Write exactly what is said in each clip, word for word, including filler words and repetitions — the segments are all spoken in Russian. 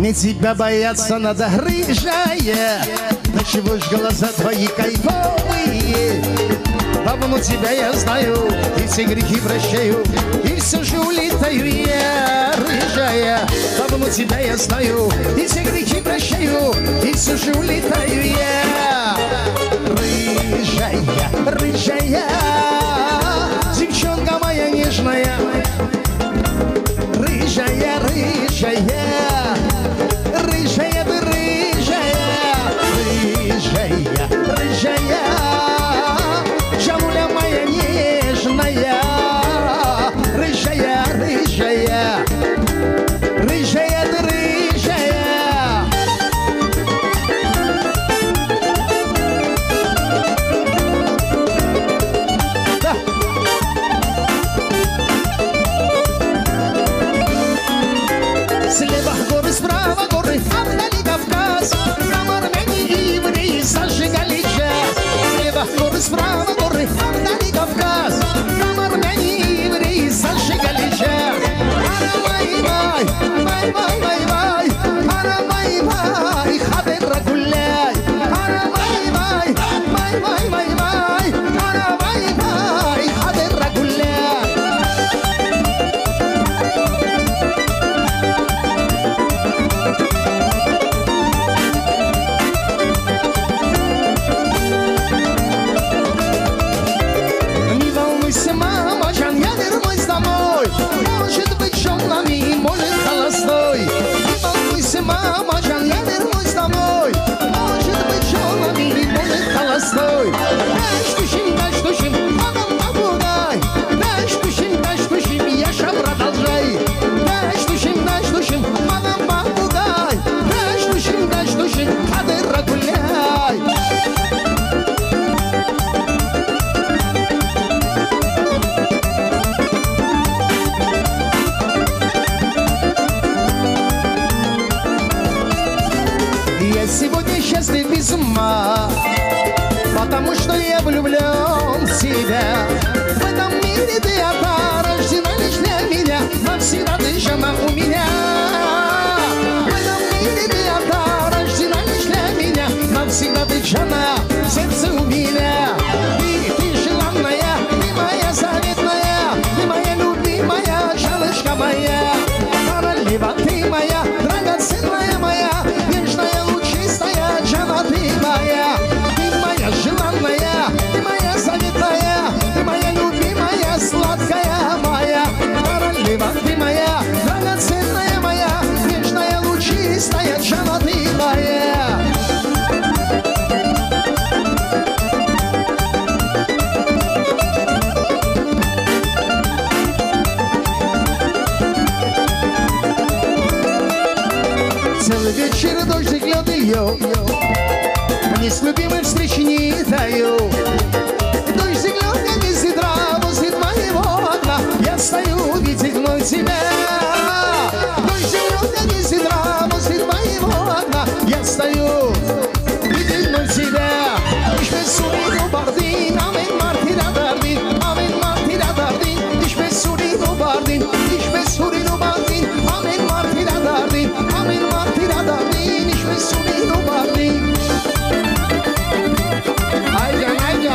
Не тебя бояться надо, рыжая. Да чего ж глаза твои кайфовые? Давно тебя я знаю, и все грехи прощаю, и все же улетаю я, рыжая. Давно тебя я знаю, и все грехи прощаю, и все же улетаю я. Рыжая, рыжая, девчонка моя нежная. Рыжая, рыжая, рыжая ты рыжая, рыжая, рыжая, жамуля моя нежная. Рыжая, рыжая, рыжая ты рыжая. Да. Слева горы, справа горы, а вдали Кавказ. Там армяне и евреи зажигали час. Слева горы, справа горы, а вдали Кавказ. Там армяне и евреи зажигали час. Ара-май-май, май-май-май-май, ара-май-май, хаберра гуляй. Ара-май-май, май-май-май-май, ара-май-май, хаберра гуляй. Не волнуйся, мама, Джан, я вернусь домой. Может быть, черный, может, холостой. Не волнуйся, мама, Джан, я вернусь домой. Может быть, черный, может, холостой. Дашь тушим, дашь тушим, мадам попугай. Дашь тушим, дашь тушим, Яша, продолжай. Дашь тушим, дашь тушим, мадам попугай. Дашь тушим, дашь тушим, хадыра гуляй. Я сегодня счастлив без ума, потому что я влюблен в тебя. В этом мире ты одна, рождена лишь для меня, навсегда ты жена у меня. В этом мире ты одна, рождена лишь для меня, навсегда ты жена в сердце у меня. И ты желанная, ты моя заветная, ты моя любимая, жалочка моя. Королева ты моя, драгоценная моя, нежная, лучистая, жена ты моя. Ты моя желанная, ты моя заветная, ты моя любимая, сладкая моя. Королева ты моя, драгоценная моя, нежная, лучистая, жена ты моя. Целый вечер дождик, лед и льет, мне с любимой встречи не даю. Дождик, лед, как из ведра, возле твоего окна я стою, видеть вновь тебя. Дождик, лед, как из ведра, возле твоего окна я стою, видеть вновь тебя. Ich bin so wie du Bardin, amen Martina Dardin, amen Martina Dardin. Ich bin so wie du Bardin, ich bin so wie du Bardin, amen Martina Dardin, amen Martina Dardin. Ich bin so wie du Bardin. Ayda, ayda.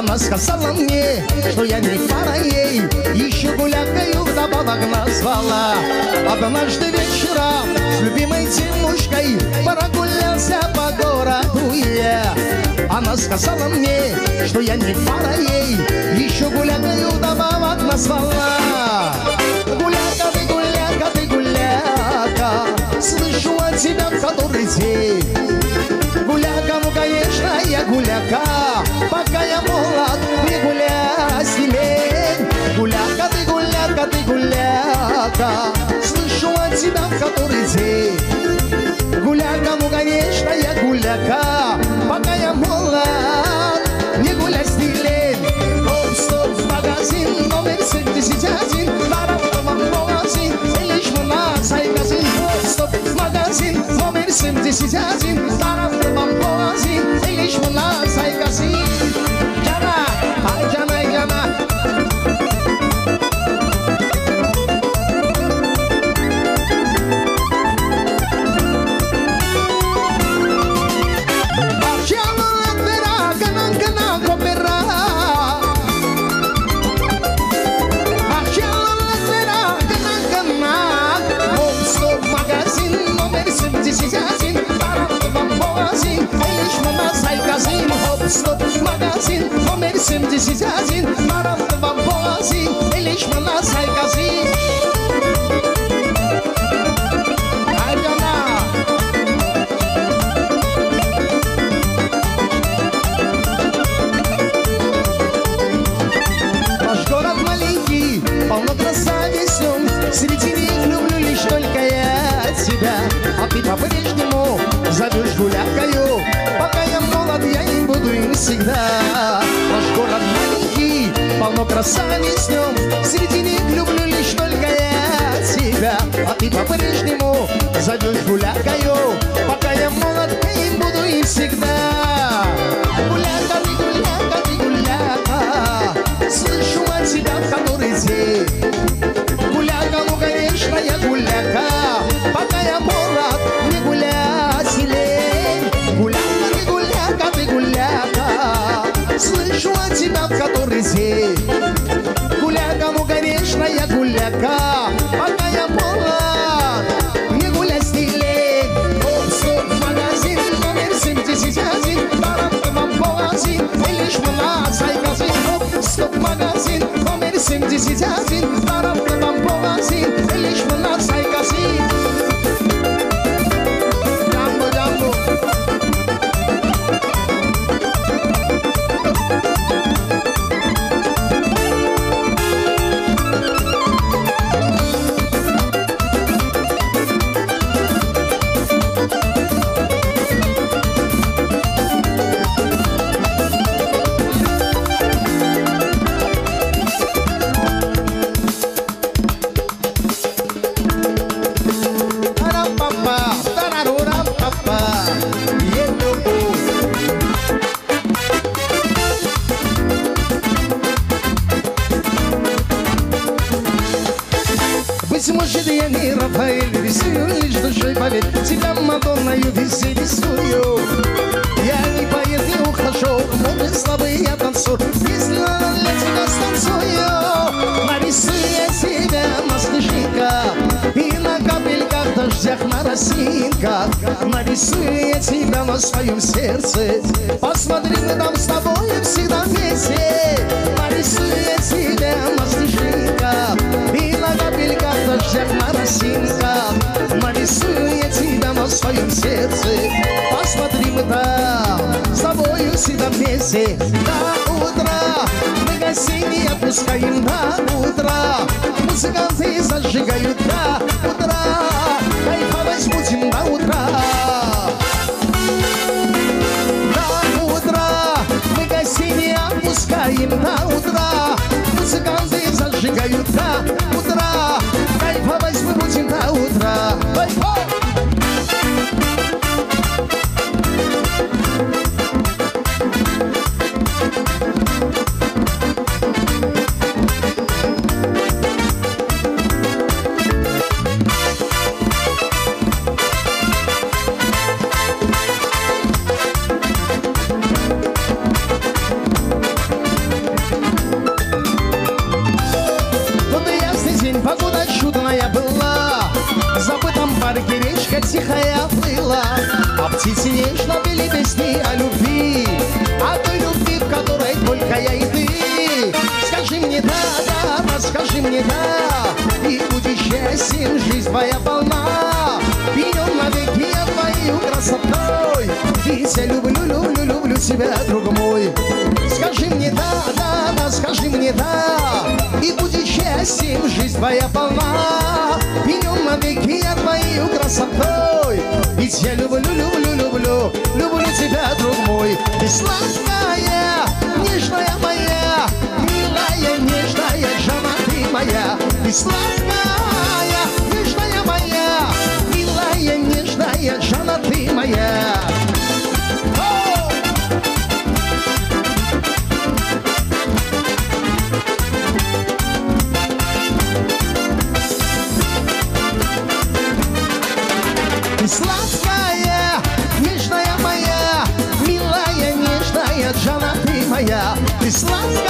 Она сказала мне, что я не пара ей, еще гулякою вдобавок назвала. Однажды вечером с любимой девушкой прогулялся по городу я. Она сказала мне, что я не пара ей, еще гулякою вдобавок назвала. Гуляка ты, гуляка ты, гуляка, слышу от тебя в который день. Гуляка, ну конечно я гуляка, пока я молод, не гулять не лень. Гуляка ты, гуляка ты, гуляка, слышу от тебя в который день. Гуляка, ну конечно я гуляка, пока я молод, не гулять не лень. Хоп, стоп, в магазин номер семьдесят один, даром магазин, лишь монацай газин. Хоп, стоп, в магазин номер семьдесят один, даром магазин, лишь монацай газин. Jana, ай Jana, Jana. Стоп, магазин, номер семьдесят один, даром вам магазин, лишь монацай газин. Наш город маленький, полно красавиц, среди них люблю лишь только я тебя. А ты по-прежнему зовешь гулякою, пока я молод, я не буду им всегда. Наш город маленький, полно красавиц в нем, среди них люблю лишь только я тебя. А ты по-прежнему зовешь гулякою, пока я молод, я не буду им всегда. Гуляка ты, гуляка ты, гуляка, слышу от тебя в который день. Гуляка, ну конечно я гуляка, пока я молод, не гулять не лень. Гуляка ты, гуляка ты, гуляка, слышу от тебя в который день. Гуляка, ну конечно я гуляка, пока я молод, не гулять не лень. Оп, стоп, магазин номер семьдесят один, даром вам магазин, лишь монацай газин. Оп, стоп, магазин номер семьдесят один, даром вам магазин, лишь монацай газин. Джамбо, джамбо. Быть может, я не Рафаэль, рисую лишь душой поверь, тебя Мадонною везде рисую. Я не поэт, не ухожу, но ты слабый, я танцую, если надо для тебя станцую. Нарисую я тебя на снежинках и на капельках, дождях, на росинках. Нарисую я тебя на своем сердце, посмотри, мы там с тобой всегда вместе. Нарисую я тебя на снежинках и на капельках, дождях, на росинках. Нарисую я тебя на своем сердце, посмотри, мы там с тобою всегда вместе. До утра мы гостей не отпускаем, до утра музыканты зажигают, до утра кайфовать будем до утра. До утра мы гостей не отпускаем, до утра музыканты зажигают, до утра кайфовать мы будем до утра. реке речка тихая плыла, а птицы нежно пели песни о любви, о той любви, в которой только я и ты. Скажи мне да, да, расскажи мне да, и будет счастьем жизнь твоя полна. Пьем навеки я твою красотой, ведь я люблю, люблю, люблю тебя, друг мой. Скажи мне да, да, да, скажи мне да, и будет счастьем жизнь твоя полна. Пьем навеки я твою красотой, ведь я люблю, люблю, люблю, люблю тебя, друг мой. Ты сладкая, нежная моя, милая, нежная жена ты моя. Ты сладкая, нежная моя, милая, нежная жена ты моя. Ты сладкая, нежная моя, милая, нежная жена ты моя. Ты сладкая,